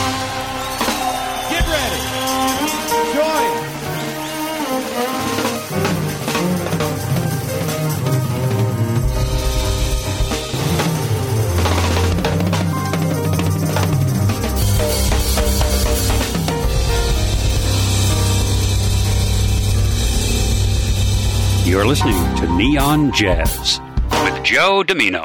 Get ready. Join. You're listening to Neon Jazz with Joe Domino.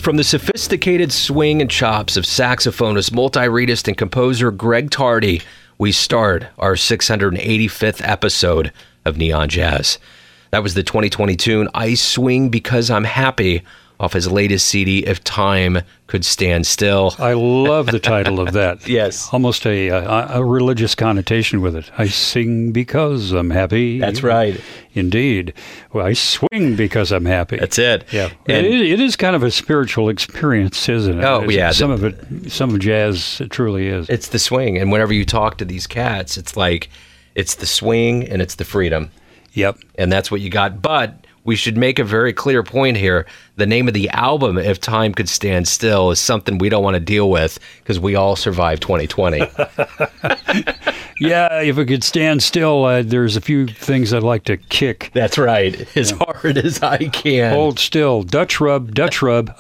From the sophisticated swing and chops of saxophonist, multi-reedist, and composer Greg Tardy, we start our 685th episode of Neon Jazz. That was the 2020 tune, I Swing Because I'm Happy, off his latest CD, If Time Could Stand Still. I love the title of that. Yes. Almost a religious connotation with it. I sing because I'm happy. That's right. Indeed. Well, I swing because I'm happy. That's it. Yeah. And it is kind of a spiritual experience, isn't it? Oh, yeah. Some of jazz, it truly is. it's the swing. And whenever you talk to these cats, it's like, it's the swing and it's the freedom. Yep. And that's what you got. But we should make a very clear point here. The name of the album, If Time Could Stand Still, is something we don't want to deal with because we all survived 2020. Yeah, if it could stand still, there's a few things I'd like to kick. That's right. As hard as I can. Hold still. Dutch rub, Dutch rub.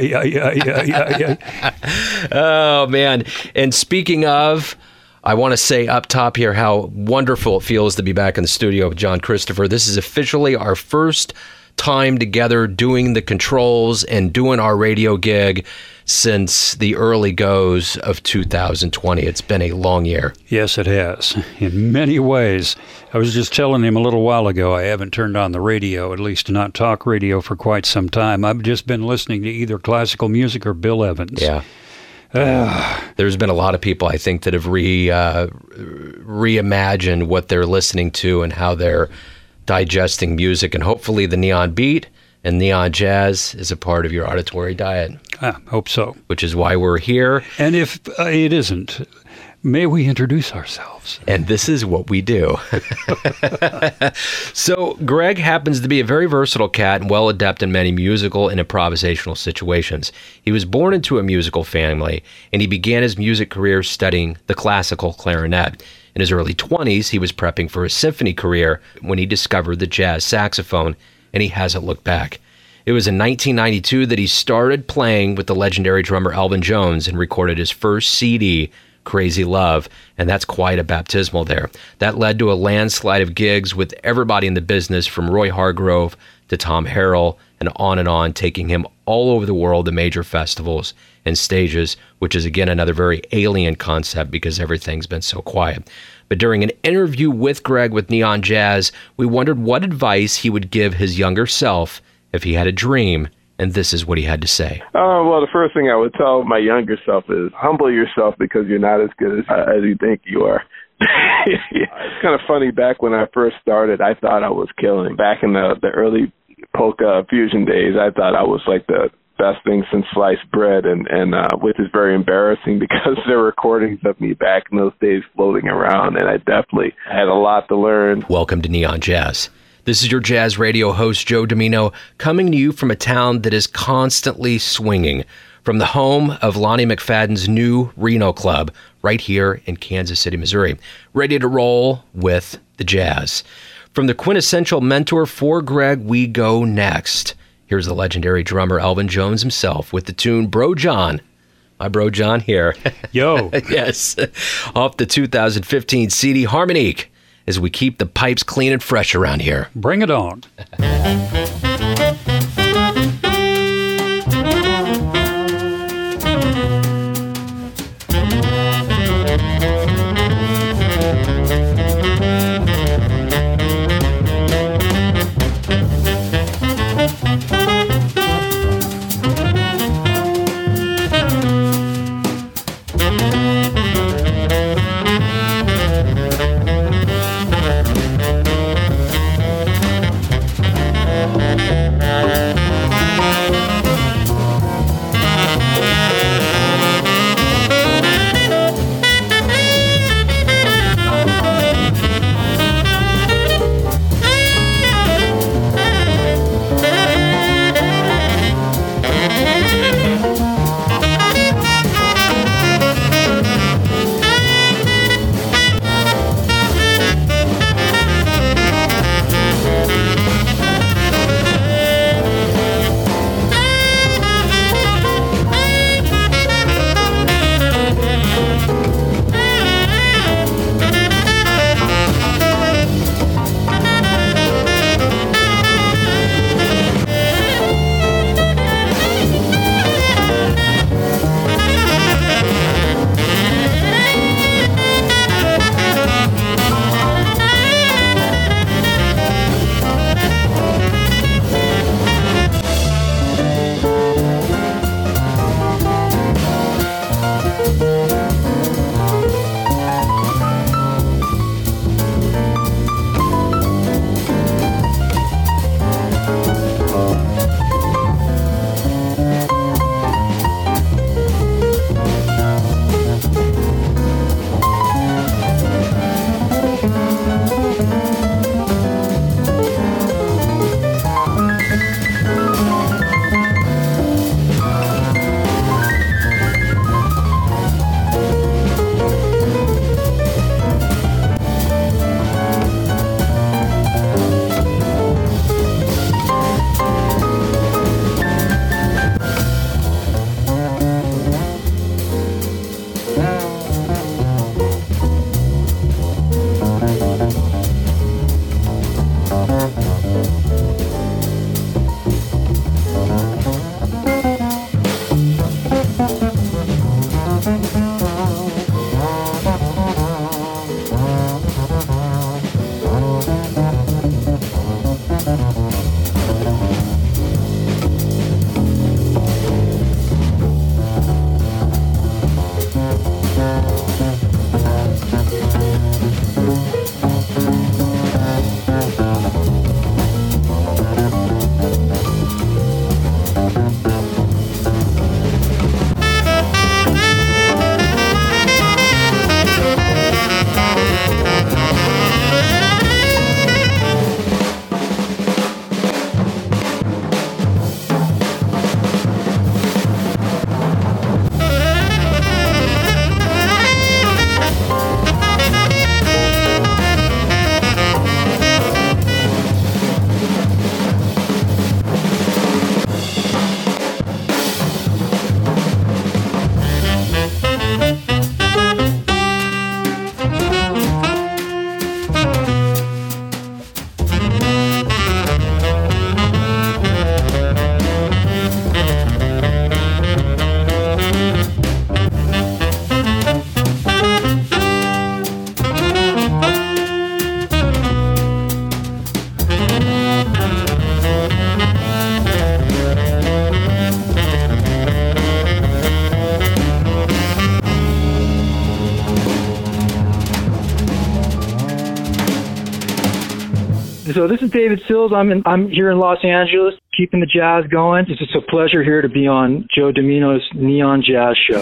Oh, man. And speaking of, I want to say up top here how wonderful it feels to be back in the studio with John Christopher. This is officially our first time together doing the controls and doing our radio gig since the early goes of 2020. It's been a long year. Yes, it has, in many ways. I was just telling him a little while ago, I haven't turned on the radio, at least not talk radio, for quite some time. I've just been listening to either classical music or Bill Evans. Yeah. There's been a lot of people, I think, that have reimagined what they're listening to and how they're digesting music. And hopefully the Neon Beat and Neon Jazz is a part of your auditory diet. I hope so. Which is why we're here. And if it isn't, may we introduce ourselves? And this is what we do. So Greg happens to be a very versatile cat and well adept in many musical and improvisational situations. He was born into a musical family, and he began his music career studying the classical clarinet. In his early 20s, he was prepping for a symphony career when he discovered the jazz saxophone, and he hasn't looked back. It was in 1992 that he started playing with the legendary drummer Elvin Jones and recorded his first CD, Crazy Love, and that's quite a baptismal there. That led to a landslide of gigs with everybody in the business, from Roy Hargrove to Tom Harrell, and on, taking him all over the world to major festivals and stages, which is again another very alien concept because everything's been so quiet. But during an interview with Greg with Neon Jazz, we wondered what advice he would give his younger self if he had a dream, and this is what he had to say. Well, the first thing I would tell my younger self is humble yourself because you're not as good as you think you are. It's kind of funny. Back when I first started, I thought I was killing. Back in the early polka fusion days, I thought I was like the best thing since sliced bread, and which is very embarrassing because there were recordings of me back in those days floating around, and I definitely had a lot to learn. Welcome to Neon Jazz. This is your jazz radio host, Joe Domino, coming to you from a town that is constantly swinging, from the home of Lonnie McFadden's new Reno Club, right here in Kansas City, Missouri, ready to roll with the jazz. From the quintessential mentor for Greg, we go next. Here's the legendary drummer Elvin Jones himself with the tune Bro John. My Bro John here. Yo. Yes. Off the 2015 CD Harmonique, as we keep the pipes clean and fresh around here. Bring it on. So this is David Sills. I'm here in Los Angeles, keeping the jazz going. It's just a pleasure here to be on Joe Dimino's Neon Jazz Show.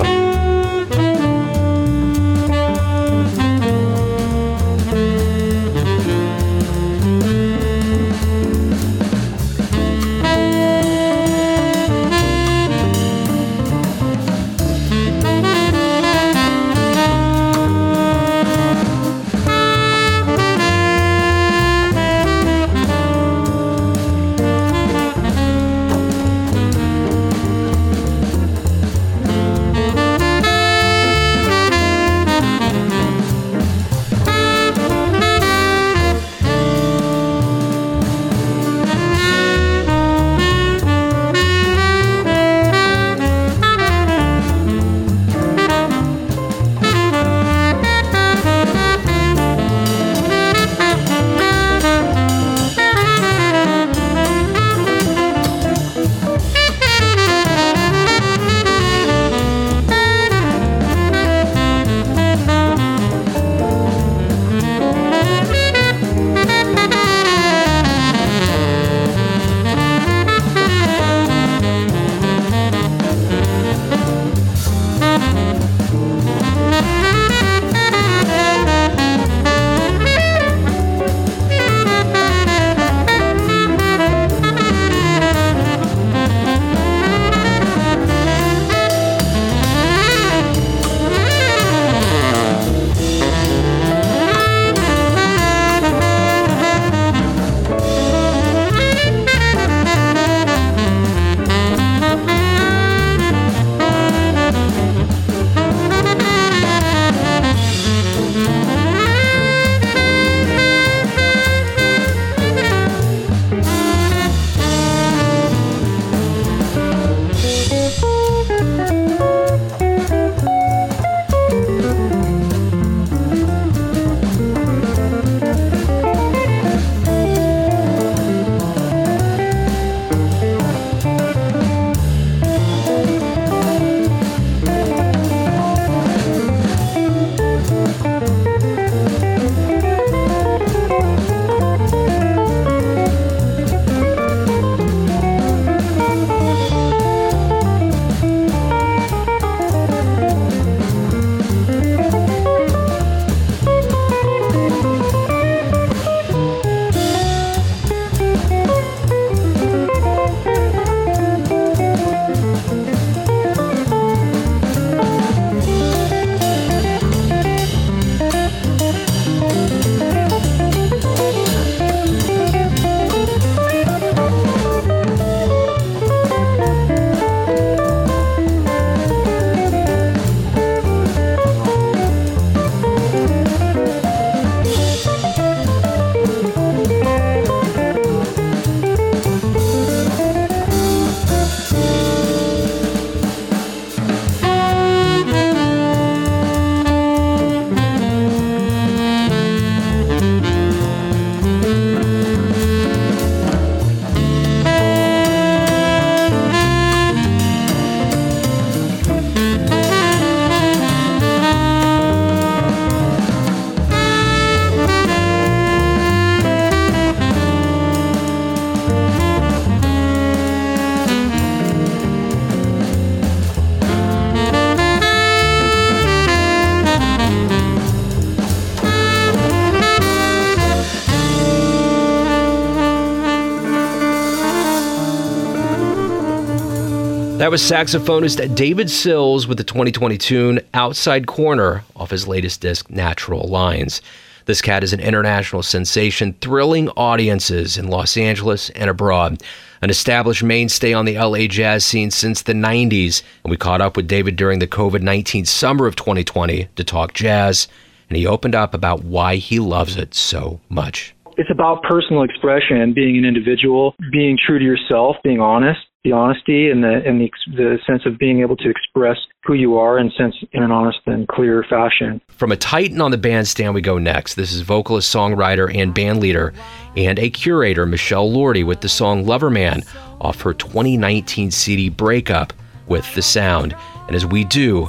That was saxophonist David Sills with the 2020 tune Outside Corner off his latest disc, Natural Lines. This cat is an international sensation, thrilling audiences in Los Angeles and abroad. An established mainstay on the LA jazz scene since the 90s, and we caught up with David during the COVID-19 summer of 2020 to talk jazz, and he opened up about why he loves it so much. It's about personal expression, being an individual, being true to yourself, being honest, the honesty and the sense of being able to express who you are in an honest and clear fashion. From a titan on the bandstand we go next. This is vocalist, songwriter, and bandleader, and a curator, Michelle Lordi, with the song Loverman off her 2019 CD Breakup with The Sound. And as we do,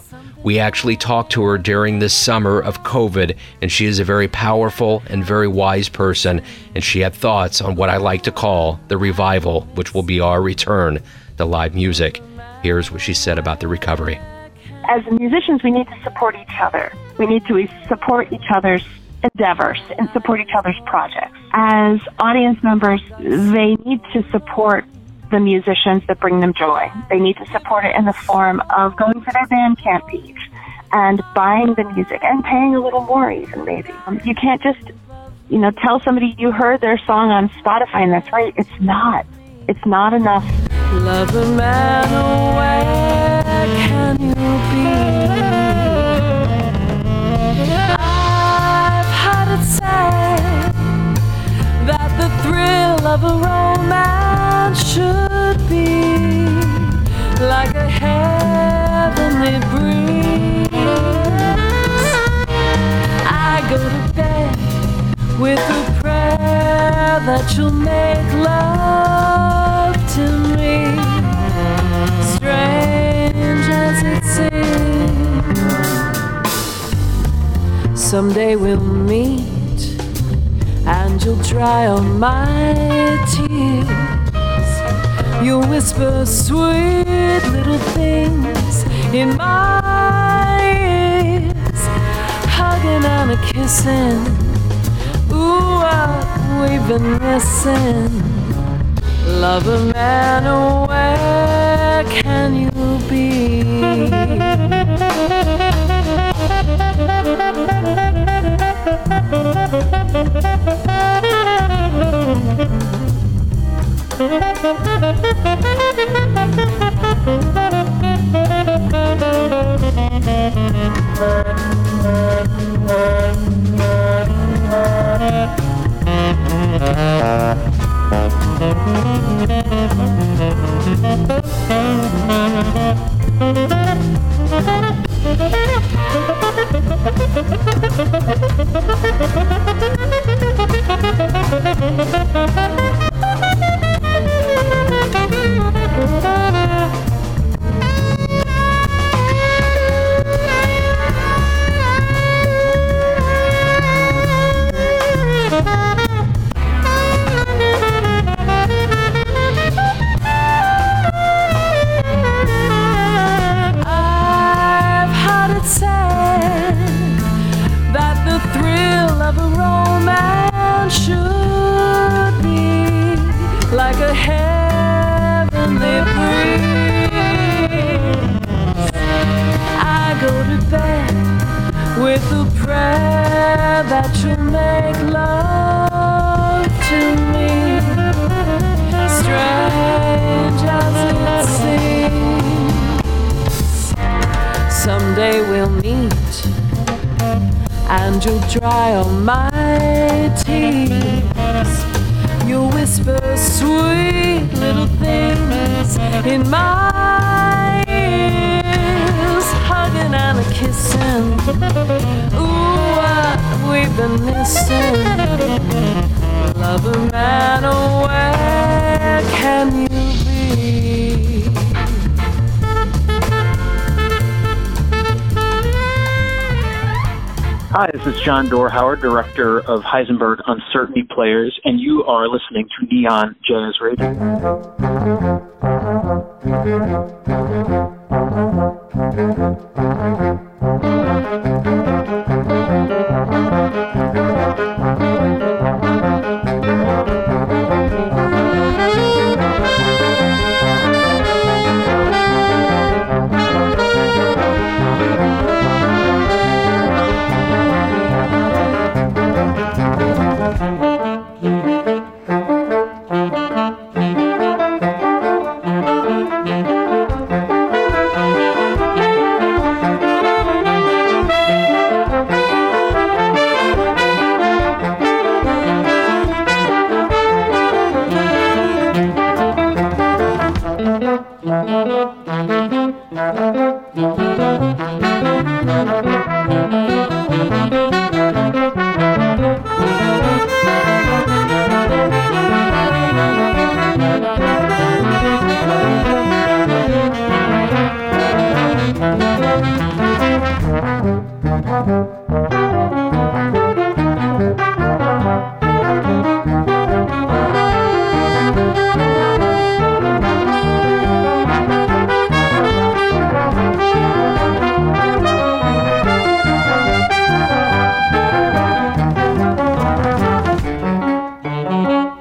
We actually talked to her during this summer of COVID, and she is a very powerful and very wise person, and she had thoughts on what I like to call the revival, which will be our return to live music. Here's what she said about the recovery. As musicians, we need to support each other. We need to support each other's endeavors and support each other's projects. As audience members, they need to support the musicians that bring them joy. They need to support it in the form of going to their Bandcamp page and buying the music and paying a little more even maybe. You can't just, tell somebody you heard their song on Spotify and that's right. It's not enough. Love a man, where can you be? I've heard it said that the thrill of a romance should be like a heavenly breeze. I go to bed with a prayer that you'll make love to me, strange as it seems. Someday we'll meet and you'll dry all my tears. You'll whisper sweet little things in my ears, hugging and a kissing. Ooh, what we've been missing. Love a man, where can you be? With a prayer that you'll make love to me, strange as it seems. Someday we'll meet and you'll dry all my tears. You'll whisper sweet little things in my ears, hugging and a kissing. Ooh, what we've been missing. Love a man, where can you be? Hi, this is John Dorhauer, director of Heisenberg Uncertainty Players, and you are listening to Neon Jazz Radio.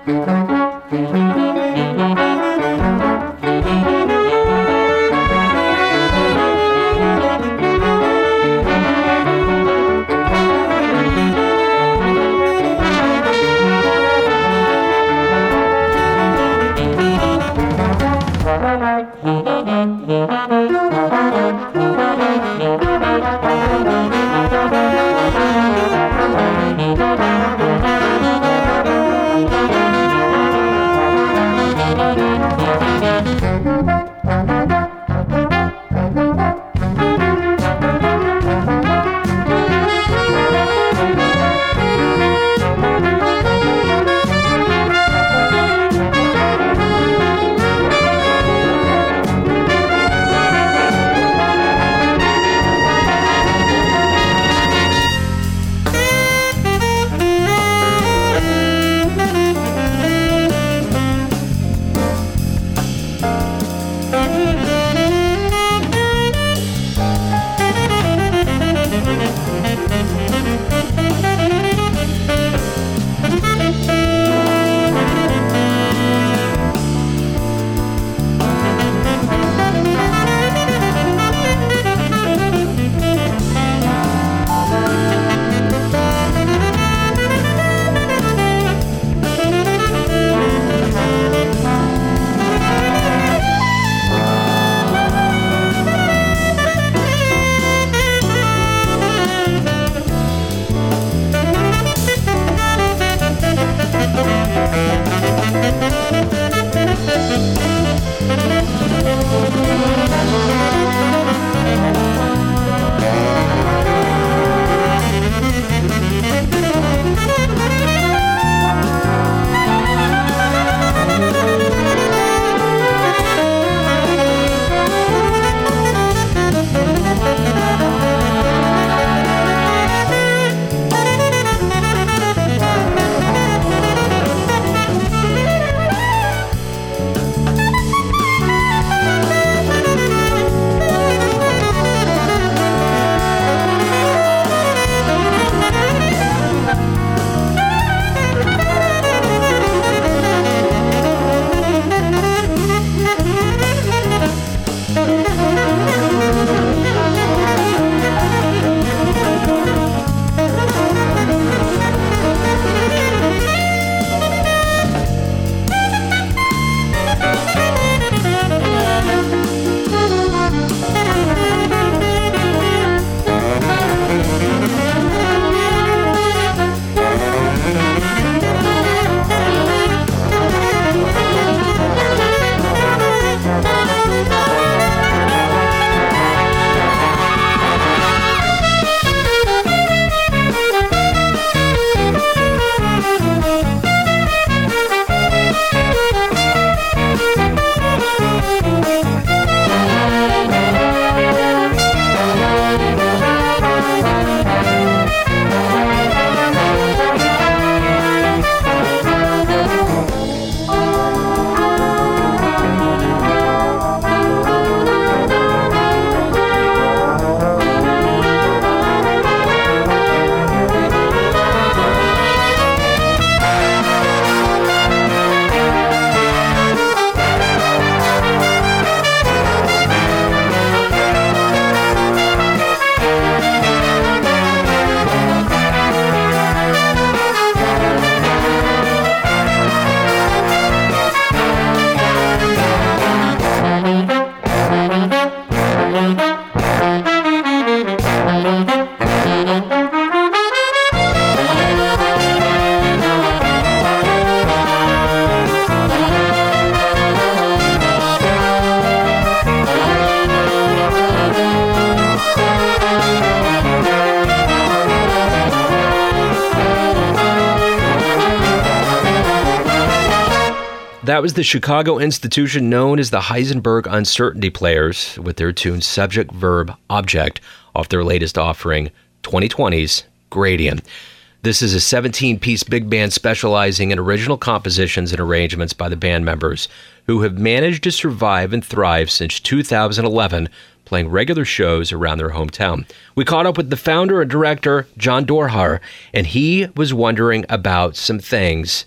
That was the Chicago institution known as the Heisenberg Uncertainty Players with their tune Subject, Verb, Object off their latest offering, 2020's Gradient. This is a 17-piece big band specializing in original compositions and arrangements by the band members who have managed to survive and thrive since 2011, playing regular shows around their hometown. We caught up with the founder and director, John Dorhar, and he was wondering about some things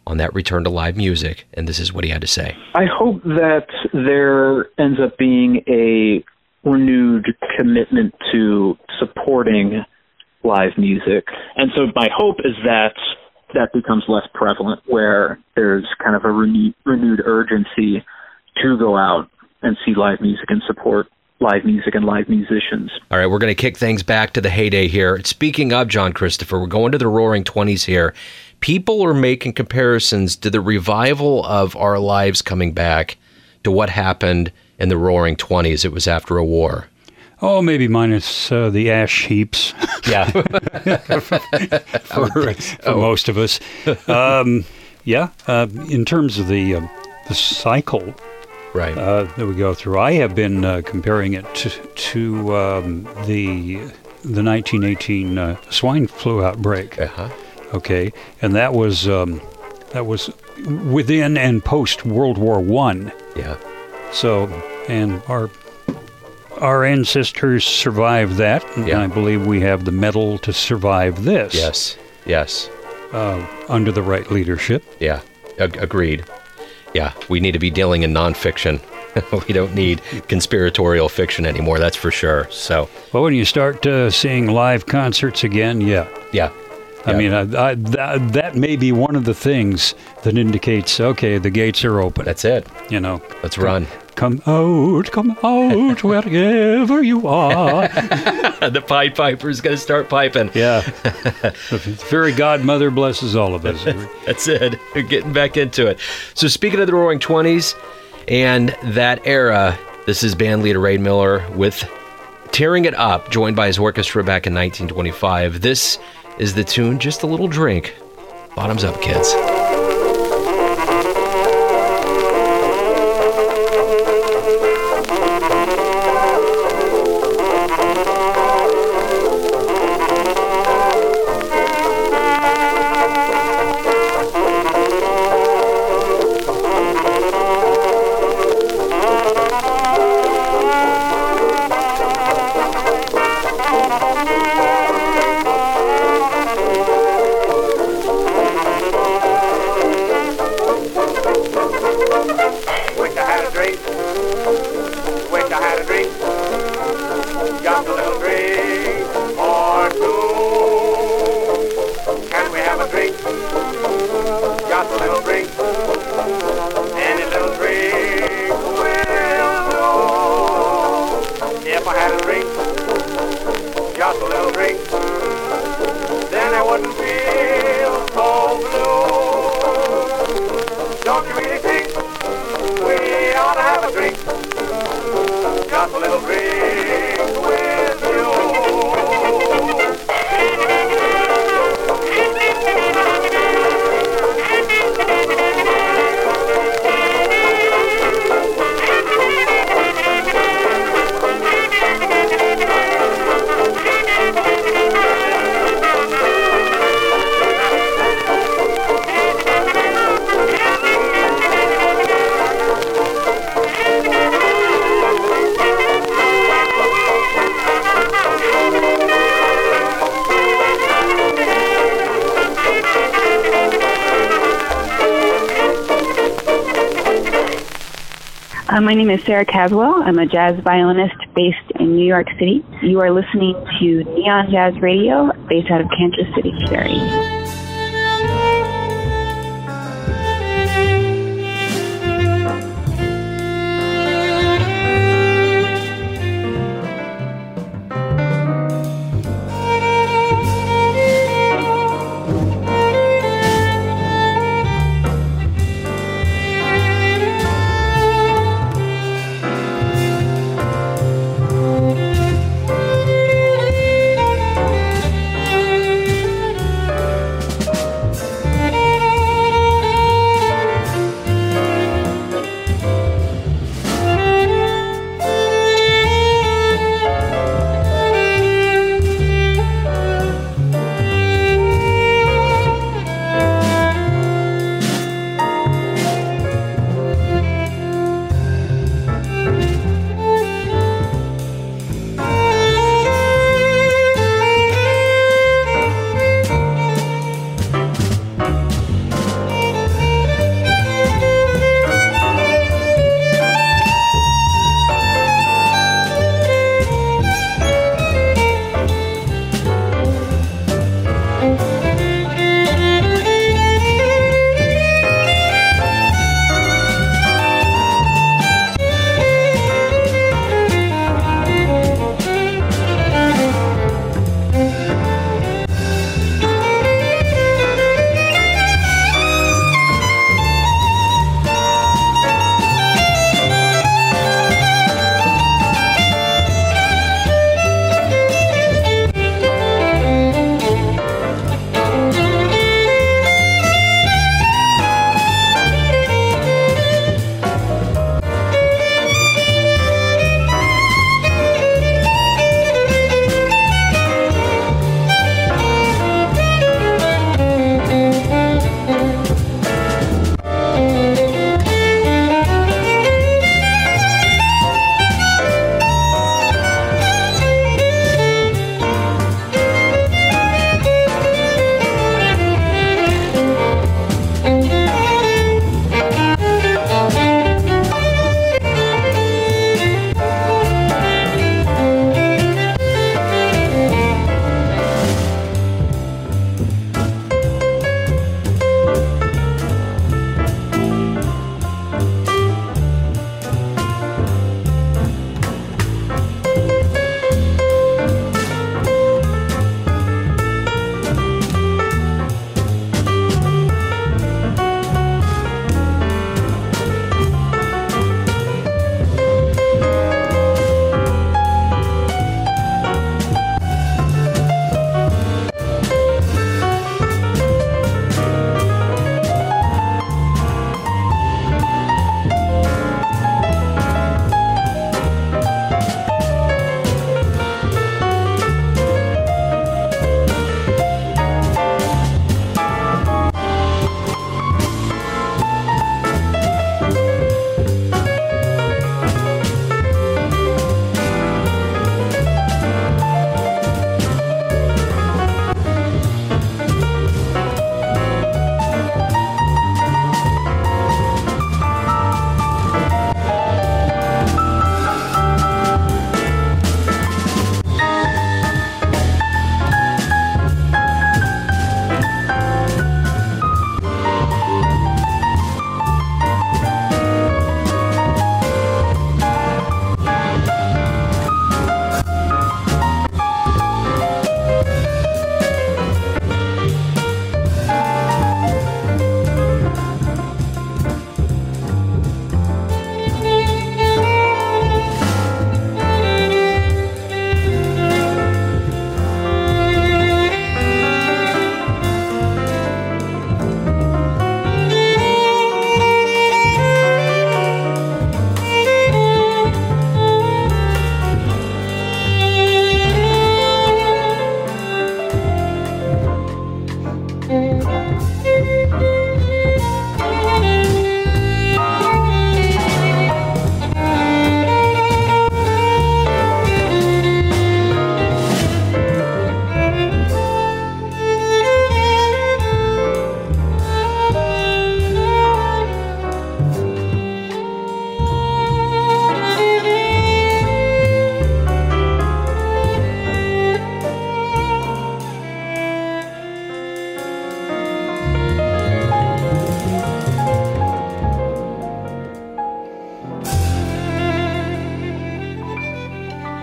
on that return to live music, and this is what he had to say. I hope that there ends up being a renewed commitment to supporting live music. And so my hope is that that becomes less prevalent, where there's kind of a renewed urgency to go out and see live music and support live music and live musicians. All right, we're going to kick things back to the heyday here. Speaking of John Christopher, we're going to the Roaring 20s here. People are making comparisons to the revival of our lives coming back to what happened in the Roaring 20s. It was after a war. Oh, maybe minus the ash heaps. Yeah. for most of us. In terms of the cycle right. That we go through, I have been comparing it to the 1918 swine flu outbreak. Uh-huh. Okay, and that was within and post World War I. Yeah. So, and our ancestors survived that, and I believe we have the mettle to survive this. Yes. Under the right leadership. Yeah, agreed. Yeah, we need to be dealing in nonfiction. We don't need conspiratorial fiction anymore, that's for sure. So, well, when you start seeing live concerts again, yeah. I mean, that may be one of the things that indicates, okay, the gates are open. That's it. You know, let's run. Come out, wherever you are. The Pied Piper's going to start piping. Yeah. The fairy godmother blesses all of us. That's it. We're getting back into it. So speaking of the Roaring 20s and that era, this is band leader Ray Miller with Tearing It Up, joined by his orchestra back in 1925. This is the tune, Just a Little Drink. Bottoms up, kids. My name is Sarah Caswell. I'm a jazz violinist based in New York City. You are listening to Neon Jazz Radio, based out of Kansas City, Missouri.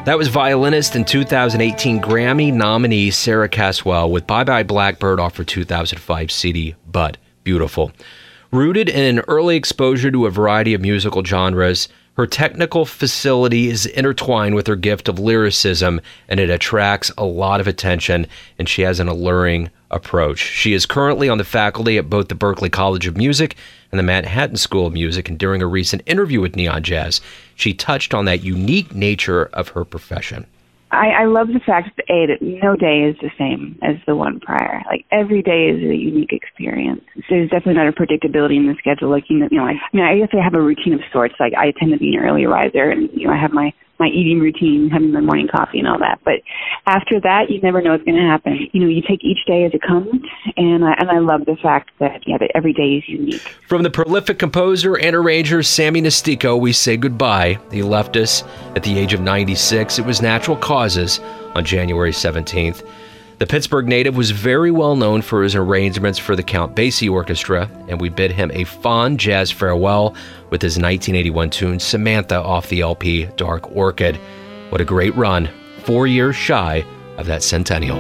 That was violinist and 2018 Grammy nominee Sarah Caswell with Bye Bye Blackbird off her 2005 CD, But Beautiful. Rooted in an early exposure to a variety of musical genres, her technical facility is intertwined with her gift of lyricism, and it attracts a lot of attention, and she has an alluring approach. She is currently on the faculty at both the Berklee College of Music and the Manhattan School of Music, and during a recent interview with Neon Jazz, she touched on that unique nature of her profession. I love the fact that no day is the same as the one prior. Like, every day is a unique experience. So there's definitely not a predictability in the schedule. Like, I guess I have a routine of sorts. Like, I tend to be an early riser, and, I have my eating routine, having my morning coffee and all that. But after that, you never know what's going to happen. You take each day as it comes, and I love the fact that every day is unique. From the prolific composer and arranger Sammy Nestico, we say goodbye. He left us at the age of 96. It was natural causes on January 17th. The Pittsburgh native was very well known for his arrangements for the Count Basie Orchestra, and we bid him a fond jazz farewell with his 1981 tune Samantha off the LP Dark Orchid. What a great run, 4 years shy of that centennial.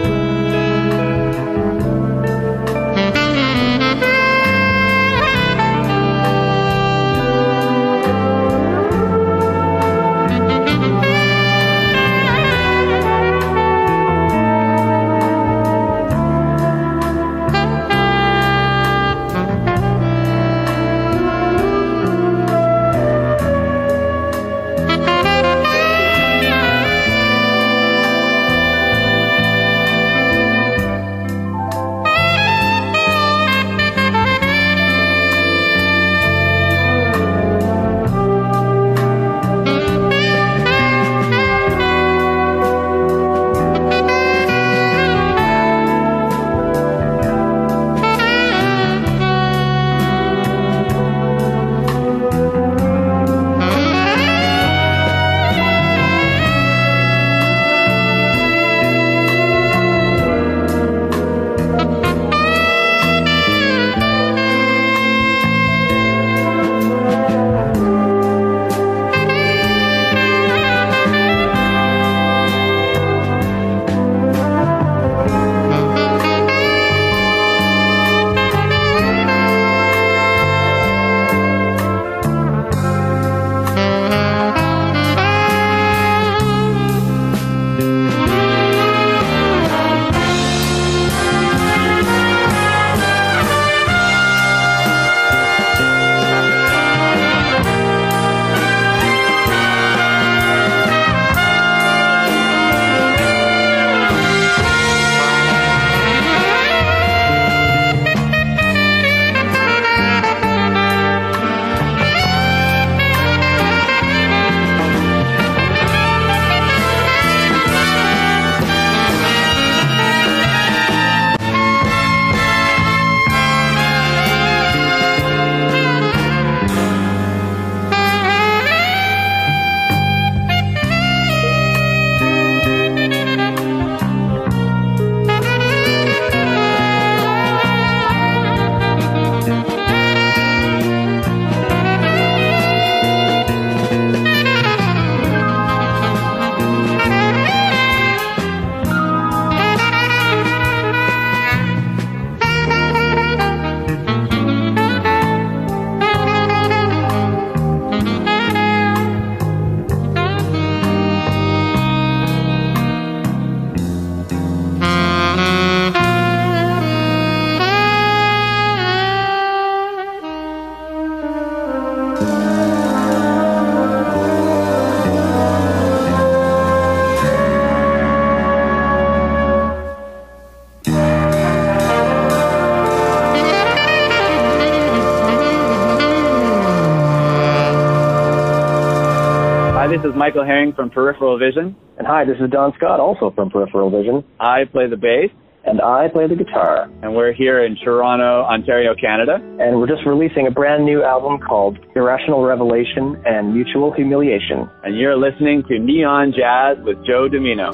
This is Michael Herring from Peripheral Vision. And hi, this is Don Scott, also from Peripheral Vision. I play the bass. And I play the guitar. And we're here in Toronto, Ontario, Canada. And we're just releasing a brand new album called Irrational Revelation and Mutual Humiliation. And you're listening to Neon Jazz with Joe Domino.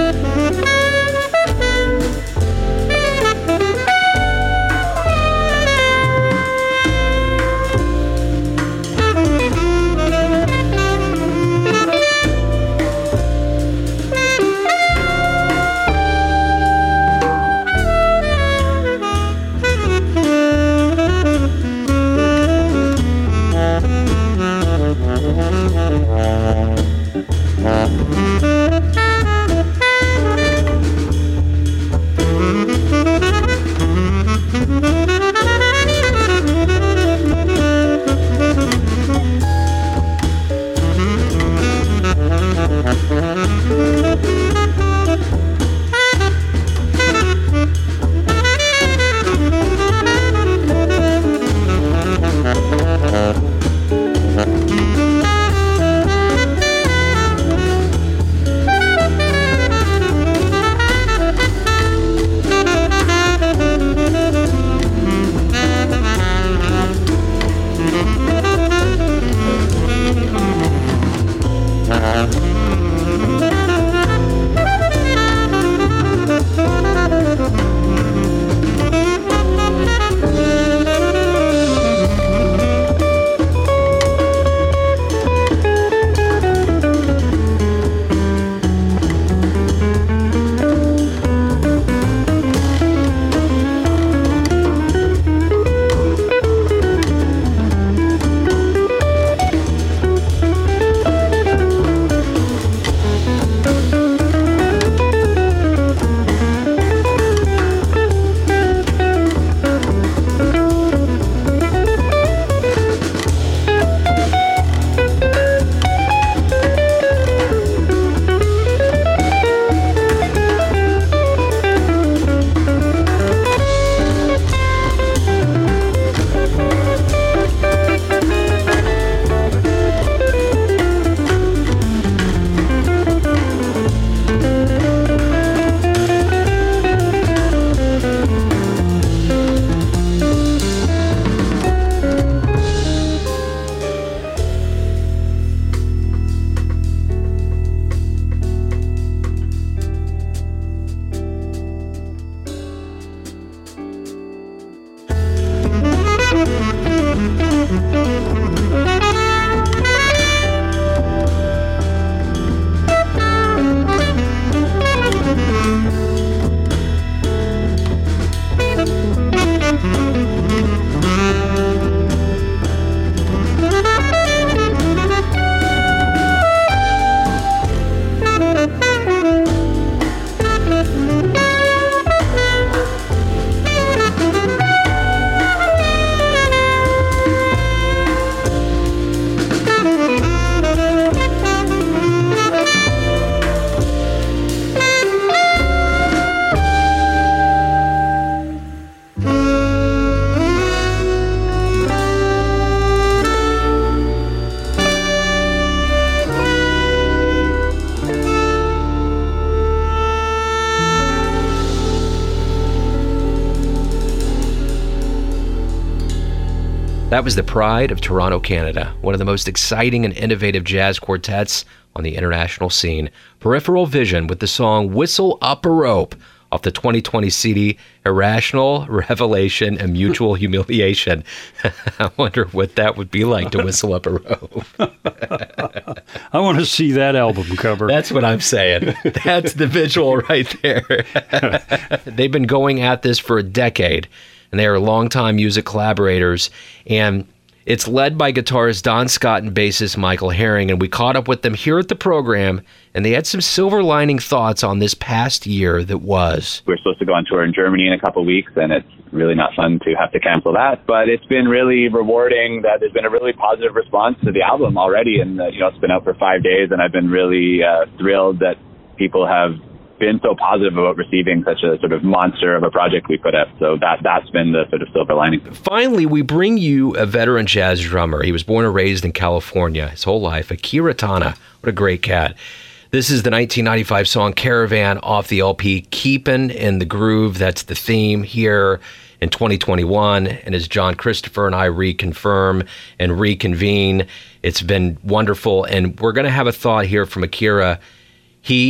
That was the pride of Toronto, Canada, one of the most exciting and innovative jazz quartets on the international scene. Peripheral Vision with the song Whistle Up a Rope off the 2020 CD, Irrational Revelation and Mutual Humiliation. I wonder what that would be like to whistle up a rope. I want to see that album cover. That's what I'm saying. That's the visual right there. They've been going at this for a decade, and they are longtime music collaborators. And it's led by guitarist Don Scott and bassist Michael Herring, and we caught up with them here at the program, and they had some silver lining thoughts on this past year that was. We're supposed to go on tour in Germany in a couple of weeks, and it's really not fun to have to cancel that. But it's been really rewarding that there's been a really positive response to the album already, and it's been out for 5 days, and I've been really thrilled that people have been so positive about receiving such a sort of monster of a project we put out. So that's been the sort of silver lining. Finally, we bring you a veteran jazz drummer. He was born and raised in California his whole life, Akira Tana. What a great cat. This is the 1995 song Caravan off the LP Keepin' in the Groove. That's the theme here in 2021. And as John Christopher and I reconfirm and reconvene, it's been wonderful. And we're going to have a thought here from Akira. He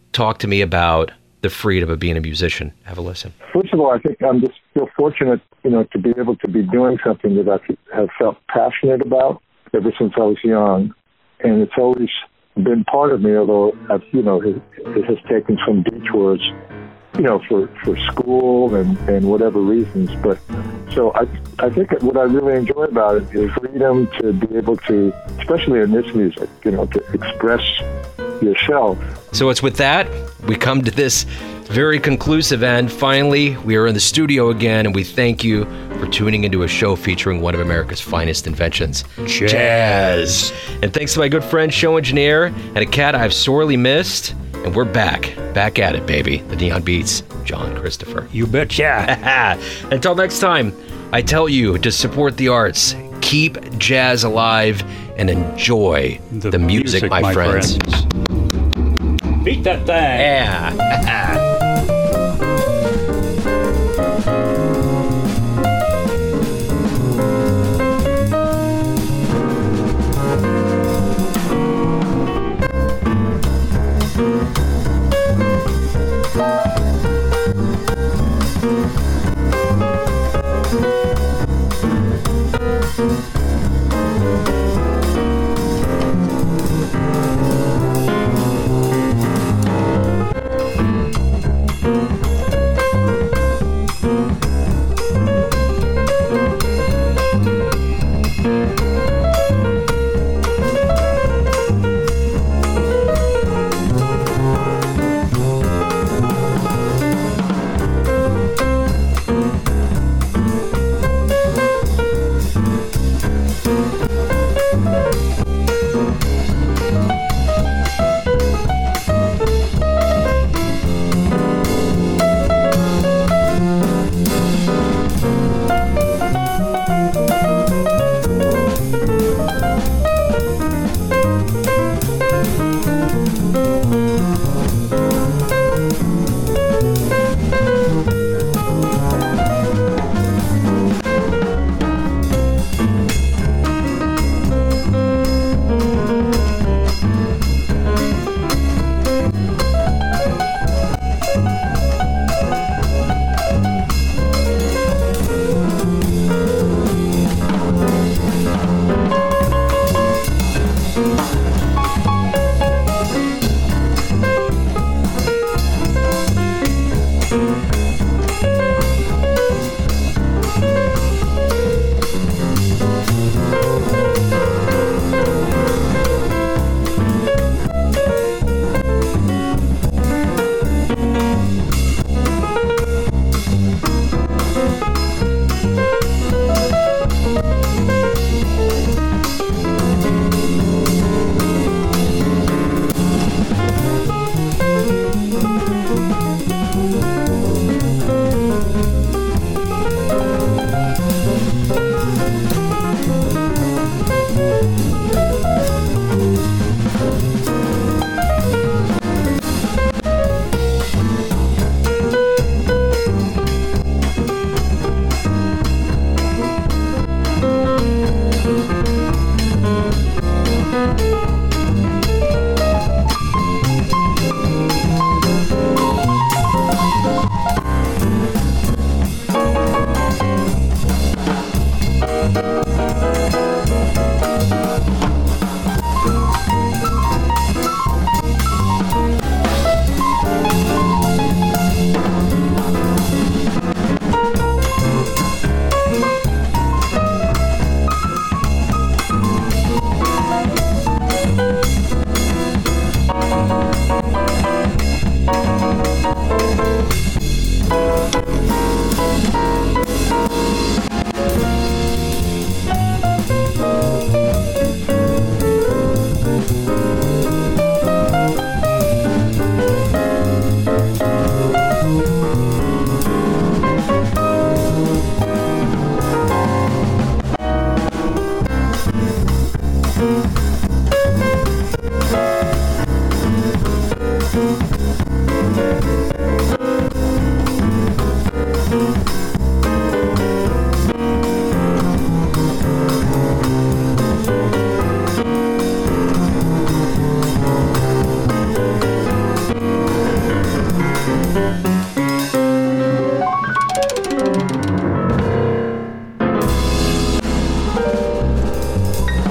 talk to me about the freedom of being a musician. Have a listen. First of all, I think I'm just feel fortunate, to be able to be doing something that I have felt passionate about ever since I was young. And it's always been part of me, although it has taken some detours, for school and whatever reasons. But so I think what I really enjoy about it is freedom to be able to, especially in this music, to express yourself. So it's with that we come to this very conclusive end. Finally, we are in the studio again, and we thank you for tuning into a show featuring one of America's finest inventions, jazz. And thanks to my good friend, show engineer, and a cat I've sorely missed. And we're back at it, baby. The Neon Beats, John Christopher. You betcha. Until next time, I tell you to support the arts, keep jazz alive, and enjoy the music, my friends. Beat that thing. Yeah.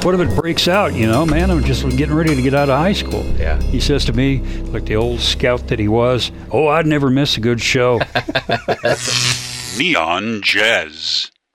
what if it breaks out, man? I'm just getting ready to get out of high school. Yeah. He says to me, like the old scout that he was, I'd never miss a good show. Neon Jazz.